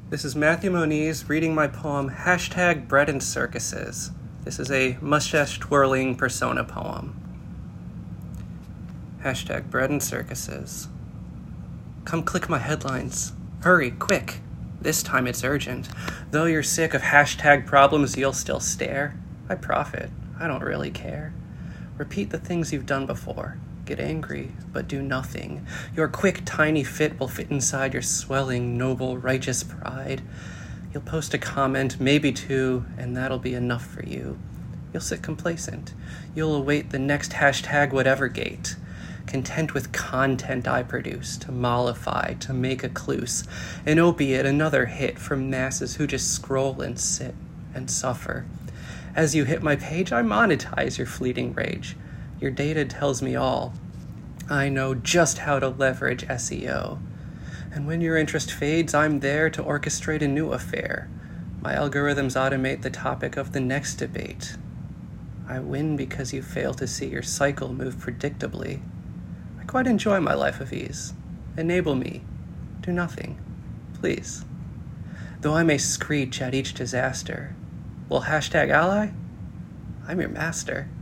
This is Matthew Moniz reading my poem #Bread and Circuses. This is a mustache-twirling persona poem. #Bread and Circuses. Come click my headlines. Hurry, quick. This time it's urgent. Though you're sick of #problems, you'll still stare. I profit. I don't really care. Repeat the things you've done before. Get angry, but do nothing. Your quick, tiny fit will fit inside your swelling, noble, righteous pride. You'll post a comment, maybe two, and that'll be enough for you. You'll sit complacent. You'll await the next #whatever gate. Content with content I produce, to mollify, to make a cluse. An opiate, another hit for masses who just scroll and sit and suffer. As you hit my page, I monetize your fleeting rage. Your data tells me all. I know just how to leverage SEO. And when your interest fades, I'm there to orchestrate a new affair. My algorithms automate the topic of the next debate. I win because you fail to see your cycle move predictably. I quite enjoy my life of ease. Enable me. Do nothing. Please. Though I may screech at each disaster. Well, #ally? I'm your master.